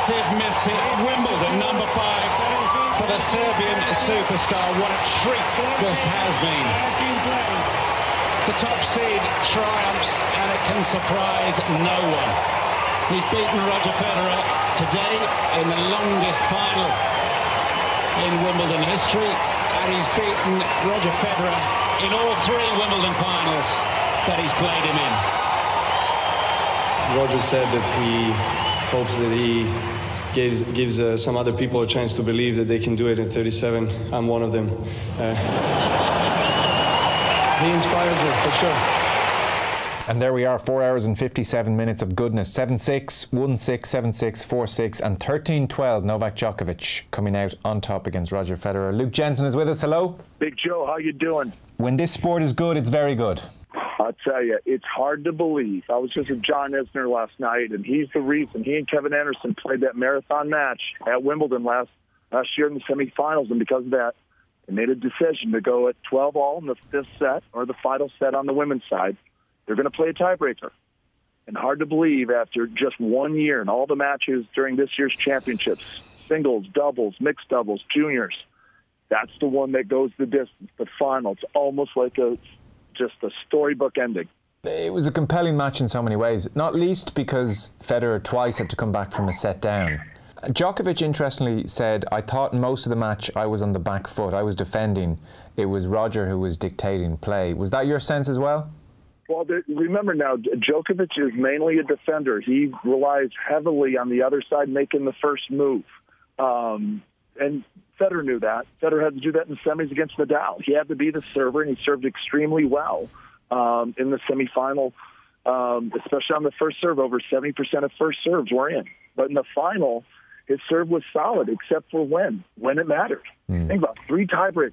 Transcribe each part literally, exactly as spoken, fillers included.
massive miss hit at Wimbledon, number five, for the Serbian superstar. What a treat this has been. The top seed triumphs, and it can surprise no one. He's beaten Roger Federer today in the longest final in Wimbledon history, and he's beaten Roger Federer in all three Wimbledon finals that he's played him in. Roger said that he hopes that he gives, gives uh, some other people a chance to believe that they can do it at thirty-seven. I'm one of them. Uh, he inspires me, for sure. And there we are, four hours and fifty-seven minutes of goodness. seven six, one six, seven six, four six and thirteen twelve. Novak Djokovic coming out on top against Roger Federer. Luke Jensen is with us. Hello. Big Joe, how you doing? When this sport is good, it's very good. I'll tell you, it's hard to believe. I was just with John Isner last night, and he's the reason. He and Kevin Anderson played that marathon match at Wimbledon last last year in the semifinals, and because of that, they made a decision to go at twelve all in the fifth set, or the final set on the women's side. They're going to play a tiebreaker. And hard to believe after just one year and all the matches during this year's championships, singles, doubles, mixed doubles, juniors, that's the one that goes the distance, the final. It's almost like a just a storybook ending. It was a compelling match in so many ways, not least because Federer twice had to come back from a set down. Djokovic, interestingly, said, I thought in most of the match I was on the back foot. I was defending. It was Roger who was dictating play. Was that your sense as well? Well, remember now, Djokovic is mainly a defender. He relies heavily on the other side making the first move. Um, and Federer knew that. Federer had to do that in the semis against Nadal. He had to be the server, and he served extremely well um, in the semifinal, um, especially on the first serve. Over seventy percent of first serves were in. But in the final, his serve was solid, except for when, when it mattered. Mm. Think about three tiebreakers.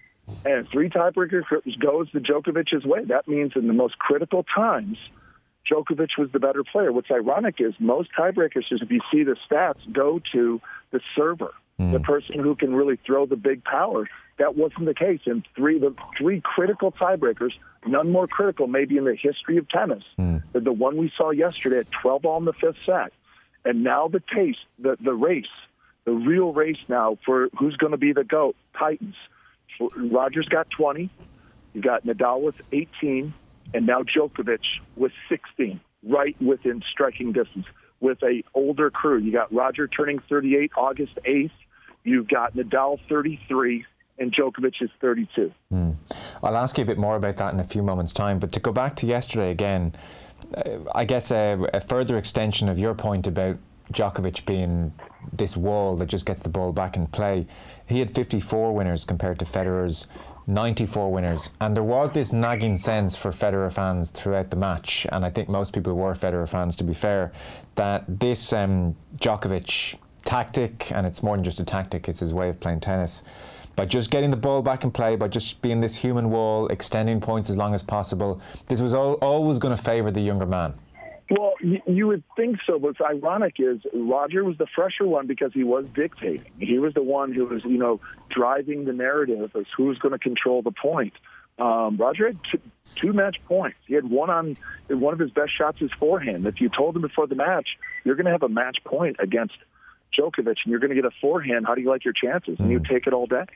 And three tiebreakers goes the Djokovic's way. That means in the most critical times, Djokovic was the better player. What's ironic is most tiebreakers, if you see the stats, go to the server, mm. the person who can really throw the big power. That wasn't the case. In three, the three critical tiebreakers, none more critical maybe in the history of tennis mm. than the one we saw yesterday at twelve all in the fifth set. And now the taste, the, the race, the real race now for who's going to be the GOAT, Titans. Roger's got twenty, you got Nadal with eighteen, and now Djokovic with sixteen, right within striking distance with a older crew. You got Roger turning thirty-eight August eighth, you've got Nadal thirty-three, and Djokovic is thirty-two. Mm. I'll ask you a bit more about that in a few moments' time, but to go back to yesterday again, uh, I guess a, a further extension of your point about Djokovic being this wall that just gets the ball back in play. He had fifty-four winners compared to Federer's ninety-four winners, and there was this nagging sense for Federer fans throughout the match, and I think most people were Federer fans, to be fair, that this um, Djokovic tactic, and it's more than just a tactic, it's his way of playing tennis, by just getting the ball back in play, by just being this human wall, extending points as long as possible, this was all, always going to favour the younger man. Well, you, you would think so, but what's ironic is Roger was the fresher one because he was dictating. He was the one who was, you know, driving the narrative as who's going to control the point. Um, Roger had two, two match points. He had one on one of his best shots, his forehand. If you told him before the match, you're going to have a match point against Djokovic and you're going to get a forehand, how do you like your chances? And you take it all day.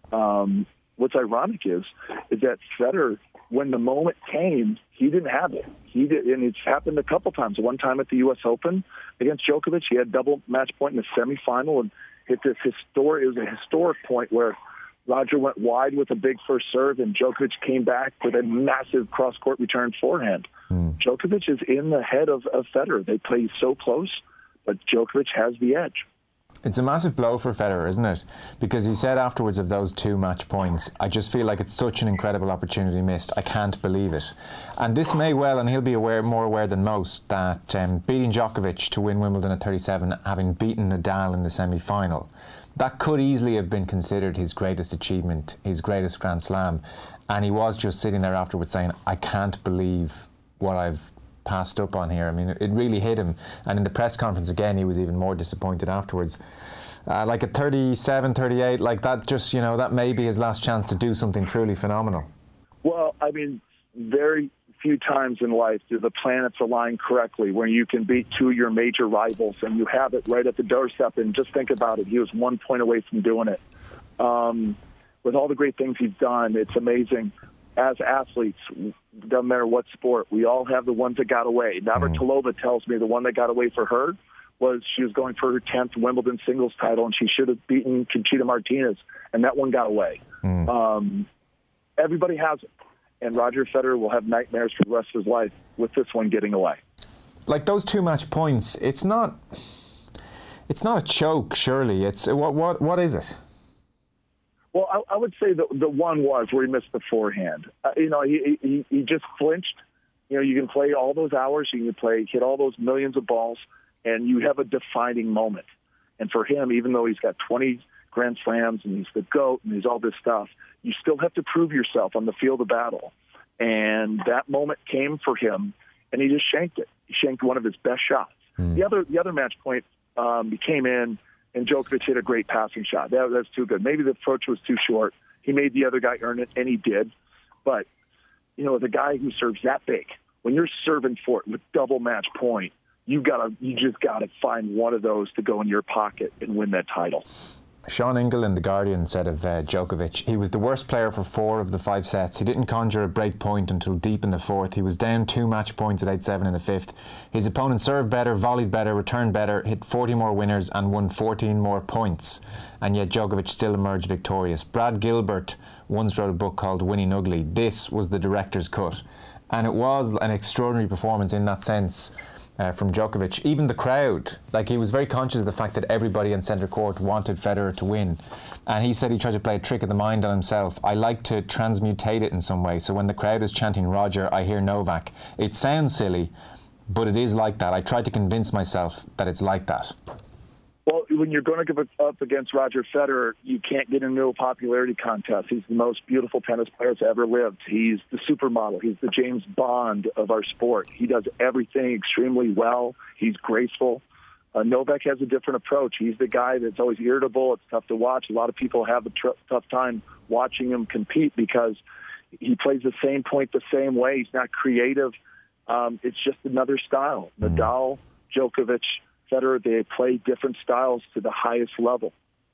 Um, what's ironic is, is that Federer, when the moment came, he didn't have it. He did, and it's happened a couple times. One time at the U S Open against Djokovic, he had double match point in the semifinal and hit this historic. It was a historic point where Roger went wide with a big first serve, and Djokovic came back with a massive cross-court return forehand. Mm. Djokovic is in the head of, of Federer. They play so close, but Djokovic has the edge. It's a massive blow for Federer, isn't it? Because he said afterwards of those two match points, I just feel like it's such an incredible opportunity missed. I can't believe it. And this may well, and he'll be aware, more aware than most, that um, beating Djokovic to win Wimbledon at thirty-seven, having beaten Nadal in the semi-final, that could easily have been considered his greatest achievement, his greatest Grand Slam. And he was just sitting there afterwards saying, I can't believe what I've passed up on here. I mean, it really hit him. And in the press conference again, he was even more disappointed afterwards. Uh, like at thirty-seven, thirty-eight, like that just, you know, that may be his last chance to do something truly phenomenal. Well, I mean, very few times in life do the planets align correctly where you can beat two of your major rivals, and you have it right at the doorstep. And just think about it. He was one point away from doing it. Um, with all the great things he's done, it's amazing. As athletes, doesn't matter what sport, we all have the ones that got away. Navratilova tells me the one that got away for her was she was going for her tenth Wimbledon singles title, and she should have beaten Conchita Martinez, and that one got away. Mm. Um, everybody has it. And Roger Federer will have nightmares for the rest of his life with this one getting away. Like those two match points, it's not, it's not a choke, surely. It's what, what, what is it? Well, I, I would say the the one was where he missed the forehand. Uh, you know, he, he he just flinched. You know, you can play all those hours, you can play hit all those millions of balls, and you have a defining moment. And for him, even though he's got twenty Grand Slams and he's the GOAT and he's all this stuff, you still have to prove yourself on the field of battle. And that moment came for him, and he just shanked it. He shanked one of his best shots. Mm. The other the other match point, um, he came in, and Djokovic hit a great passing shot. That, that's too good. Maybe the approach was too short. He made the other guy earn it, and he did. But, you know, the guy who serves that big, when you're serving for it with double match point, you gotta, you just got to find one of those to go in your pocket and win that title. Sean Ingle in The Guardian said of uh, Djokovic, he was the worst player for four of the five sets. He didn't conjure a break point until deep in the fourth. He was down two match points at eight seven in the fifth. His opponent served better, volleyed better, returned better, hit forty more winners and won fourteen more points. And yet Djokovic still emerged victorious. Brad Gilbert once wrote a book called Winning Ugly. This was the director's cut. And it was an extraordinary performance in that sense. Uh, from Djokovic. Even the crowd, like he was very conscious of the fact that everybody in centre court wanted Federer to win, and he said he tried to play a trick of the mind on himself. I like to transmutate it in some way, so when the crowd is chanting Roger, I hear Novak. It sounds silly, but it is like that. I tried to convince myself that it's like that. Well, when you're going to go up against Roger Federer, you can't get into a popularity contest. He's the most beautiful tennis player that's ever lived. He's the supermodel. He's the James Bond of our sport. He does everything extremely well. He's graceful. Uh, Novak has a different approach. He's the guy that's always irritable. It's tough to watch. A lot of people have a tr- tough time watching him compete because he plays the same point the same way. He's not creative. Um, it's just another style. Mm. Nadal, Djokovic, Federer, they play different styles to the highest level.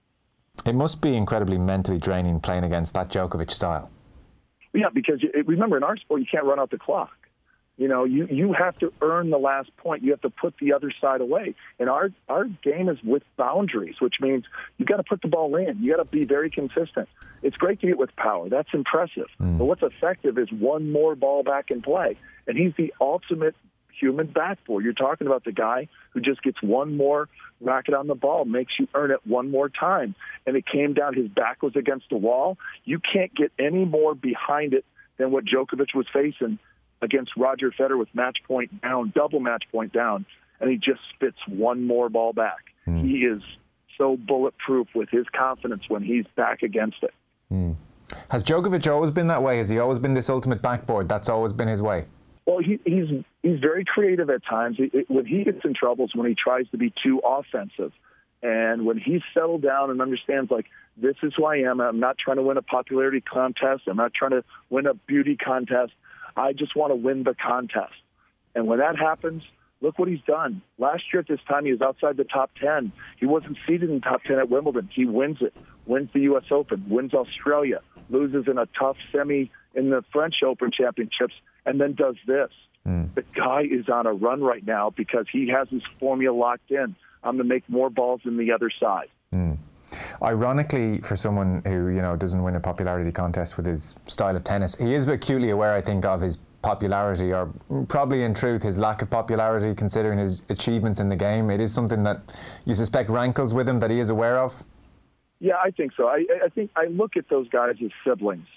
It must be incredibly mentally draining playing against that Djokovic style. Yeah, because you, remember, in our sport, you can't run out the clock. You know, you, you have to earn the last point. You have to put the other side away. And our, our game is with boundaries, which means you got to put the ball in. You got to be very consistent. It's great to hit with power. That's impressive. Mm. But what's effective is one more ball back in play. And he's the ultimate human backboard. You're talking about the guy who just gets one more racket on the ball, makes you earn it one more time. And it came down, his back was against the wall. You can't get any more behind it than what Djokovic was facing against Roger Federer with match point down, double match point down, and he just spits one more ball back. Mm. He is so bulletproof with his confidence when he's back against it. Mm. Has Djokovic always been that way? Has he always been this ultimate backboard? That's always been his way? Well, he, he's he's very creative at times. It, it, when he gets in trouble is when he tries to be too offensive. And when he's settled down and understands, like, this is who I am. I'm not trying to win a popularity contest. I'm not trying to win a beauty contest. I just want to win the contest. And when that happens, look what he's done. Last year at this time, he was outside the top ten. He wasn't seeded in the top ten at Wimbledon. He wins it, wins the U S Open, wins Australia, loses in a tough semi in the French Open Championships, and then does this. Mm. The guy is on a run right now because he has his formula locked in. I'm going to make more balls than the other side. Mm. Ironically, for someone who, you know, doesn't win a popularity contest with his style of tennis, he is acutely aware, I think, of his popularity, or probably in truth his lack of popularity considering his achievements in the game. It is something that you suspect rankles with him, that he is aware of? Yeah, I think so. I, I think I look at those guys as siblings,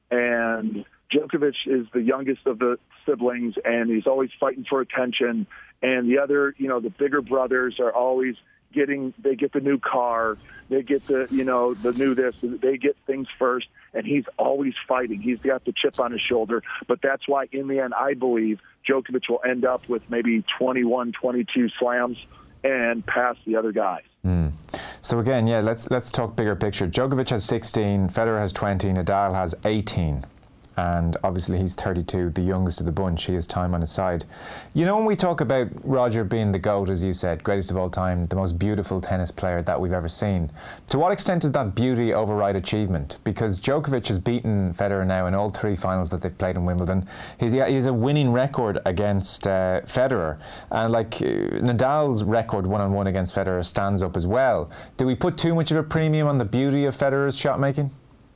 and Djokovic is the youngest of the siblings, and he's always fighting for attention. And the other, you know, the bigger brothers are always getting, they get the new car, they get the, you know, the new this, they get things first, and he's always fighting. He's got the chip on his shoulder. But that's why, in the end, I believe Djokovic will end up with maybe twenty-one, twenty-two slams and pass the other guys. Mm. So again, yeah, let's let's talk bigger picture. Djokovic has sixteen, Federer has twenty, Nadal has eighteen. and obviously he's thirty-two, the youngest of the bunch. He has time on his side. You know, when we talk about Roger being the GOAT, as you said, greatest of all time, the most beautiful tennis player that we've ever seen, to what extent does that beauty override achievement? Because Djokovic has beaten Federer now in all three finals that they've played in Wimbledon. He's, he has a winning record against uh, Federer, and like uh, Nadal's record one-on-one against Federer stands up as well. Do we put too much of a premium on the beauty of Federer's shot making?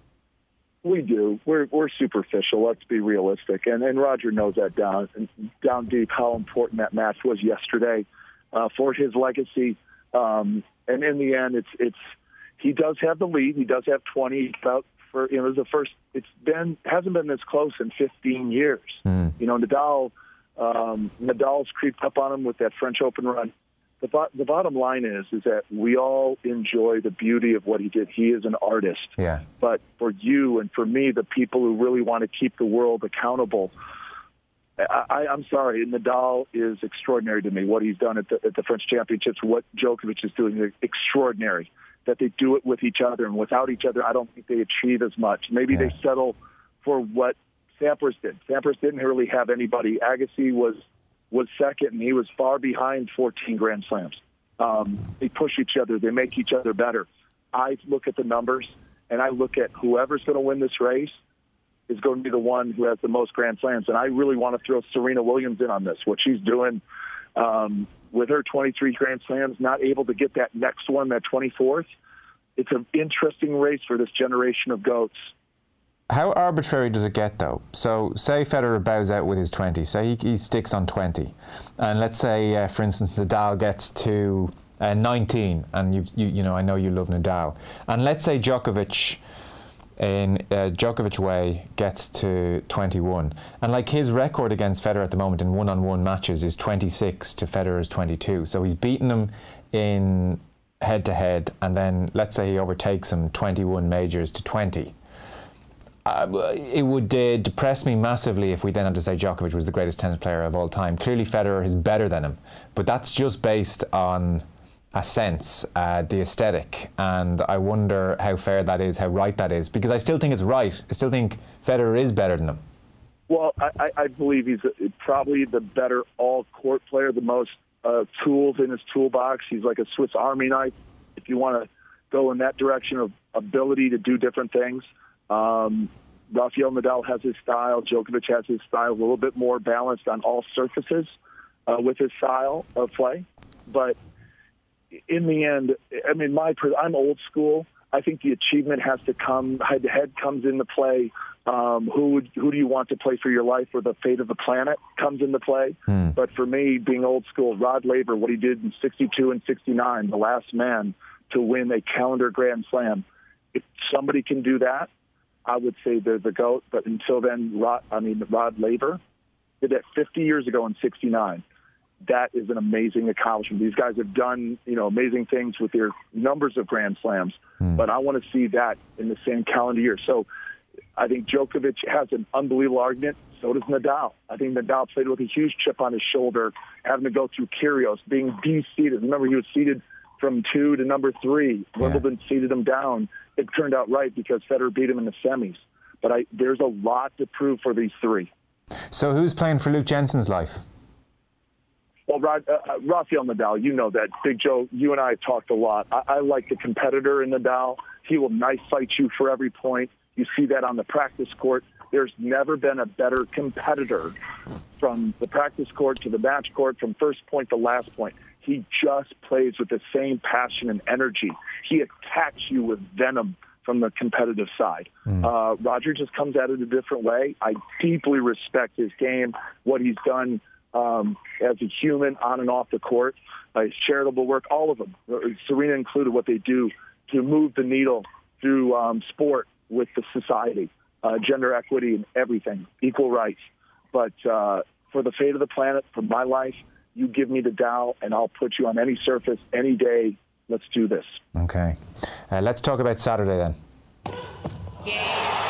We do. We're we're superficial. Let's be realistic, and and Roger knows that down down deep how important that match was yesterday uh, for his legacy. Um, and in the end, it's it's he does have the lead. He does have twenty. About for you know, it was the first. It's been hasn't been this close in fifteen years. Mm. You know, Nadal um, Nadal's creeped up on him with that French Open run. The, bo- the bottom line is is that we all enjoy the beauty of what he did. He is an artist. Yeah. But for you and for me, the people who really want to keep the world accountable, I, I, I'm sorry, Nadal is extraordinary to me. What he's done at the, at the French Championships, what Djokovic is doing is extraordinary. That they do it with each other, and without each other, I don't think they achieve as much. Maybe yeah. they settle for what Sampras did. Sampras didn't really have anybody. Agassi was... was second, and he was far behind fourteen Grand Slams. Um, they push each other. They make each other better. I look at the numbers, and I look at whoever's going to win this race is going to be the one who has the most Grand Slams. And I really want to throw Serena Williams in on this, what she's doing um, with her twenty-three Grand Slams, not able to get that next one, that twenty-fourth. It's an interesting race for this generation of GOATs. How arbitrary does it get, though? So, say Federer bows out with his twenty. Say he, he sticks on twenty. And let's say, uh, for instance, Nadal gets to uh, nineteen. And, you've, you you know, I know you love Nadal. And let's say Djokovic, in uh, Djokovic way, gets to twenty-one. And, like, his record against Federer at the moment in one-on-one matches is twenty-six to Federer's twenty-two. So he's beaten him in head-to-head. And then, let's say he overtakes him twenty-one majors to twenty. Uh, it would uh, depress me massively if we then had to say Djokovic was the greatest tennis player of all time. Clearly Federer is better than him, but that's just based on a sense, uh, the aesthetic, and I wonder how fair that is, how right that is, because I still think it's right. I still think Federer is better than him. Well, I, I believe he's probably the better all-court player, the most uh, tools in his toolbox. He's like a Swiss Army knife, if you want to go in that direction of ability to do different things. Um, Rafael Nadal has his style. Djokovic has his style, a little bit more balanced on all surfaces uh, with his style of play. But in the end, I mean, my I'm old school. I think the achievement has to come, head-to-head comes into play. Um, who would, who do you want to play for your life, or the fate of the planet comes into play. Hmm. But for me, being old school, Rod Laver, what he did in sixty-two and sixty-nine, the last man to win a calendar Grand Slam. If somebody can do that, I would say they're the GOAT, but until then, Rod, I mean, Rod Laver did that fifty years ago in sixty-nine. That is an amazing accomplishment. These guys have done, you know, amazing things with their numbers of Grand Slams, mm. but I want to see that in the same calendar year. So I think Djokovic has an unbelievable argument. So does Nadal. I think Nadal played with a huge chip on his shoulder, having to go through Kyrgios, being de-seeded. Remember, he was seeded from two to number three. Yeah. Wimbledon seeded him down. It turned out right because Federer beat him in the semis. But I, there's a lot to prove for these three. So who's playing for Luke Jensen's life? Well, Rod, uh, Rafael Nadal, you know that. Big Joe, you and I have talked a lot. I, I like the competitor in Nadal. He will knife fight you for every point. You see that on the practice court. There's never been a better competitor from the practice court to the match court, from first point to last point. He just plays with the same passion and energy. He attacks you with venom from the competitive side. Mm. Uh, Roger just comes at it a different way. I deeply respect his game, what he's done um, as a human on and off the court, uh, his charitable work, all of them, Serena included, what they do to move the needle through um, sport with the society, uh, gender equity and everything, equal rights. But uh, for the fate of the planet, for my life, you give me the Dow, and I'll put you on any surface, any day. Let's do this. Okay. Uh, let's talk about Saturday then. Yeah.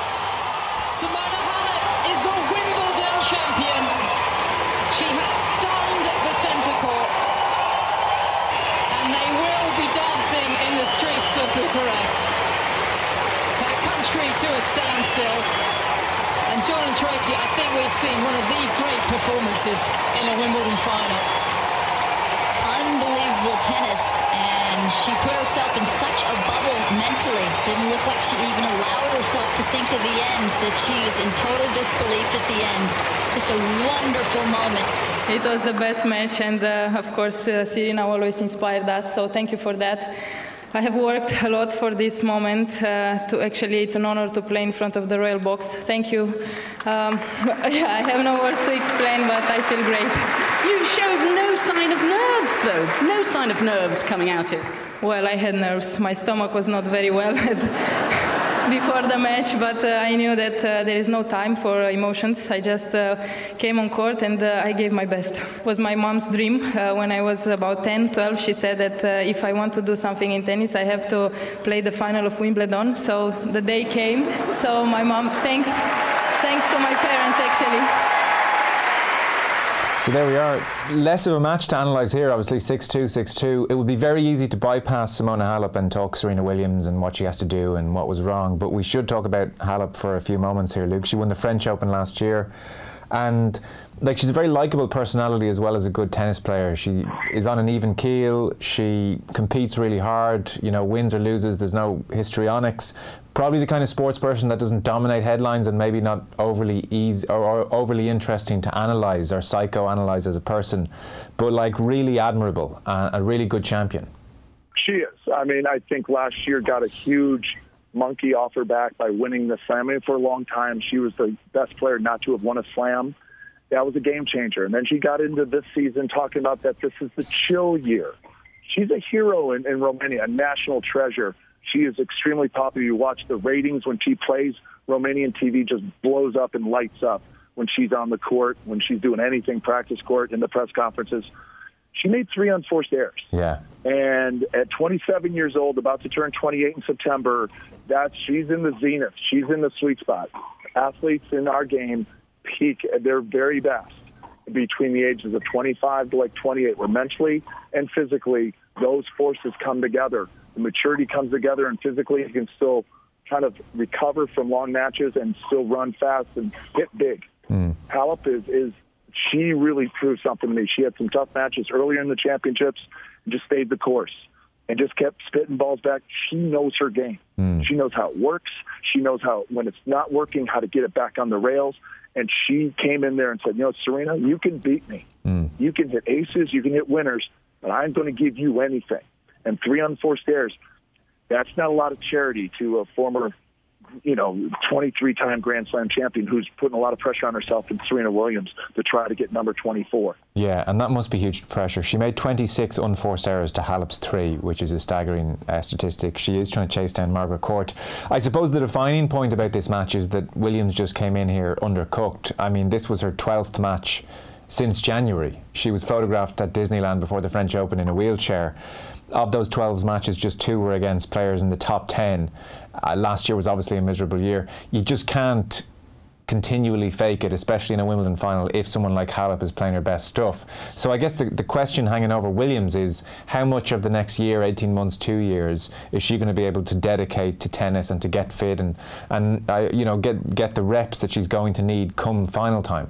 Simona Halep is the Wimbledon champion. She has stunned the centre court, and they will be dancing in the streets of Bucharest. Her country to a standstill. And John and Tracy, I think we've seen one of the great performances in a Wimbledon final. Unbelievable tennis, and she put herself in such a bubble mentally. Didn't look like she even allowed herself to think of the end, that she is in total disbelief at the end. Just a wonderful moment. It was the best match, and uh, of course uh, Serena always inspired us, so thank you for that. I have worked a lot for this moment. Uh, to actually, it's an honor to play in front of the royal box. Thank you. Um, yeah, I have no words to explain, but I feel great. You showed no sign of nerves, though. No sign of nerves coming out here. Well, I had nerves. My stomach was not very well before the match, but uh, I knew that uh, there is no time for uh, emotions. I just uh, came on court and uh, I gave my best. It was my mom's dream. Uh, when I was about ten, twelve, she said that uh, if I want to do something in tennis, I have to play the final of Wimbledon. So the day came. So my mom, thanks, thanks to my parents, actually. So there we are. Less of a match to analyse here, obviously six two, six two. It would be very easy to bypass Simona Halep and talk Serena Williams and what she has to do and what was wrong, but we should talk about Halep for a few moments here, Luke. She won the French Open last year, and like, she's a very likeable personality as well as a good tennis player. She is on an even keel. She competes really hard, you know, wins or loses. There's no histrionics. Probably the kind of sports person that doesn't dominate headlines and maybe not overly easy or, or overly interesting to analyse or psychoanalyse as a person, but like really admirable and a really good champion. She is. I mean, I think last year got a huge monkey off her back by winning the slam. I mean, for a long time, she was the best player not to have won a slam. That was a game changer. And then she got into this season talking about that this is the chill year. She's a hero in, in Romania, a national treasure. She is extremely popular. You watch the ratings when she plays. Romanian T V just blows up and lights up when she's on the court, when she's doing anything, practice court, in the press conferences. She made three unforced errors. Yeah. And at twenty-seven years old, about to turn twenty-eight in September, that's, she's in the zenith. She's in the sweet spot. Athletes in our game peak at their very best between the ages of twenty-five to like twenty-eight, where mentally and physically those forces come together. The maturity comes together, and physically you can still kind of recover from long matches and still run fast and hit big. Mm. Halep is, is she really proved something to me. She had some tough matches earlier in the championships and just stayed the course and just kept spitting balls back. She knows her game. Mm. She knows how it works. She knows how, when it's not working, how to get it back on the rails. And she came in there and said, you know, Serena, you can beat me. Mm. You can hit aces, you can hit winners, but I'm going to give you anything. And three unforced errors, that's not a lot of charity to a former, you know, twenty-three-time Grand Slam champion who's putting a lot of pressure on herself and Serena Williams to try to get number twenty-four. Yeah, and that must be huge pressure. She made twenty-six unforced errors to Halep's three, which is a staggering uh, statistic. She is trying to chase down Margaret Court. I suppose the defining point about this match is that Williams just came in here undercooked. I mean, this was her twelfth match since January. She was photographed at Disneyland before the French Open in a wheelchair. Of those twelve matches, just two were against players in the top ten. Uh, last year was obviously a miserable year. You just can't continually fake it, especially in a Wimbledon final, if someone like Halep is playing her best stuff. So I guess the, the question hanging over Williams is how much of the next year, eighteen months, two years, is she going to be able to dedicate to tennis and to get fit and, and uh, you know, get, get the reps that she's going to need come final time?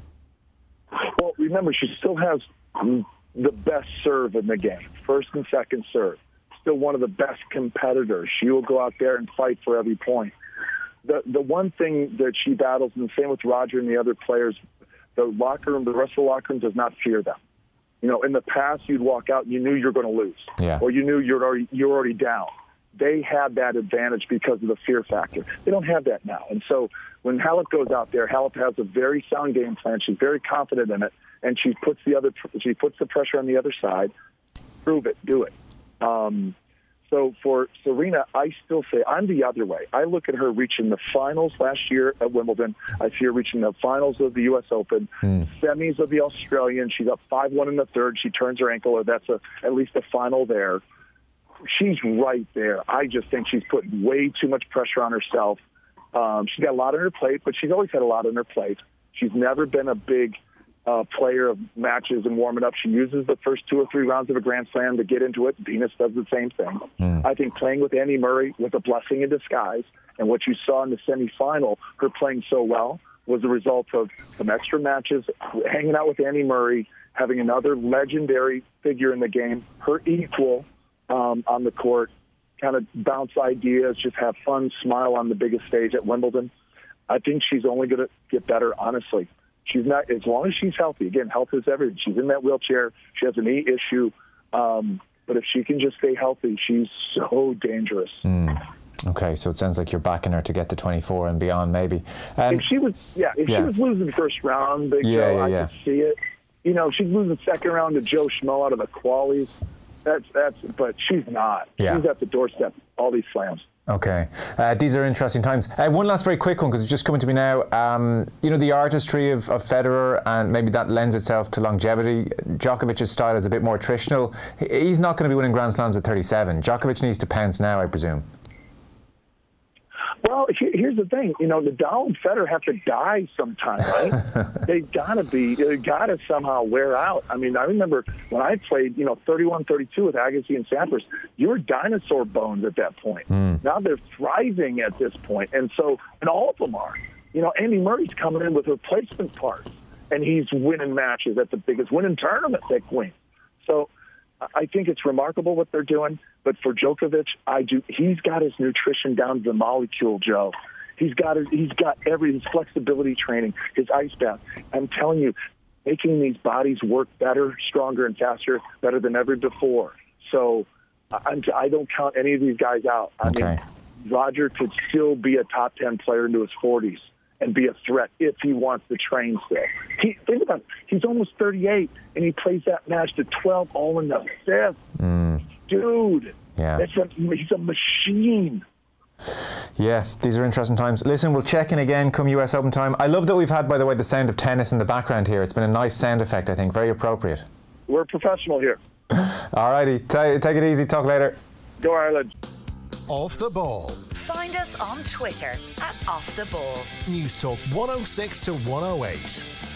Well, remember, she still has the best serve in the game, first and second serve. Still one of the best competitors. She will go out there and fight for every point. The the one thing that she battles, and the same with Roger and the other players, the locker room, the rest of the locker room does not fear them. You know, in the past, you'd walk out and you knew you were going to lose, yeah. or you knew you're already you're already down. They had that advantage because of the fear factor. They don't have that now. And so when Halep goes out there, Halep has a very sound game plan. She's very confident in it, and she puts the other she puts the pressure on the other side. Prove it, do it. Um, so for Serena, I still say I'm the other way. I look at her reaching the finals last year at Wimbledon. I see her reaching the finals of the U S Open, mm. semis of the Australian. She's up five one in the third. She turns her ankle, or that's a, at least a final there. She's right there. I just think she's putting way too much pressure on herself. Um, she's got a lot on her plate, but she's always had a lot on her plate. She's never been a big uh, player of matches and warming up. She uses the first two or three rounds of a Grand Slam to get into it. Venus does the same thing. Mm. I think playing with Andy Murray was a blessing in disguise. And what you saw in the semifinal, her playing so well, was the result of some extra matches, hanging out with Annie Murray, having another legendary figure in the game, her equal um, on the court, kind of bounce ideas, just have fun, smile on the biggest stage at Wimbledon. I think she's only going to get better, honestly. She's not, as long as she's healthy. Again, health is everything. She's in that wheelchair. She has a knee issue. Um, but if she can just stay healthy, she's so dangerous. Mm. Okay, so it sounds like you're backing her to get to twenty-four and beyond, maybe. Um, if she was, yeah, if yeah. she was losing the first round, Big yeah, Joe, yeah, I yeah. could see it. You know, she'd lose the second round to Joe Schmo out of the qualies. That's that's, but she's not. Yeah. She's at the doorstep. All these slams. Okay, uh, these are interesting times. Uh, one last very quick one, because it's just coming to me now. Um, you know, the artistry of, of Federer, and maybe that lends itself to longevity. Djokovic's style is a bit more attritional. He's not going to be winning Grand Slams at thirty-seven. Djokovic needs to pounce now, I presume. Well, here's the thing. You know, Nadal and Federer have to die sometime, right? They gotta be. They gotta somehow wear out. I mean, I remember when I played, you know, thirty-one, thirty-two with Agassi and Sampras. You were dinosaur bones at that point. Mm. Now they're thriving at this point, and so, and all of them are. You know, Andy Murray's coming in with replacement parts, and he's winning matches at the biggest winning tournament they win. So, I think it's remarkable what they're doing. But for Djokovic, I do. He's got his nutrition down to the molecule, Joe. He's got his, he's got every his flexibility training, his ice bath. I'm telling you, making these bodies work better, stronger, and faster, better than ever before. So I'm, I don't count any of these guys out. I okay. mean, Roger could still be a top ten player into his forties and be a threat if he wants to train still. He, think about it. He's almost thirty-eight, and he plays that match to twelve all in the fifth. Mm. Dude, yeah. that's a, he's a machine. Yeah, these are interesting times. Listen, we'll check in again come U S Open time. I love that we've had, by the way, the sound of tennis in the background here. It's been a nice sound effect, I think. Very appropriate. We're professional here. All righty. T- take it easy. Talk later. Go Ireland. Off the Ball. Find us on Twitter at Off the Ball. News Talk one oh six to one oh eight.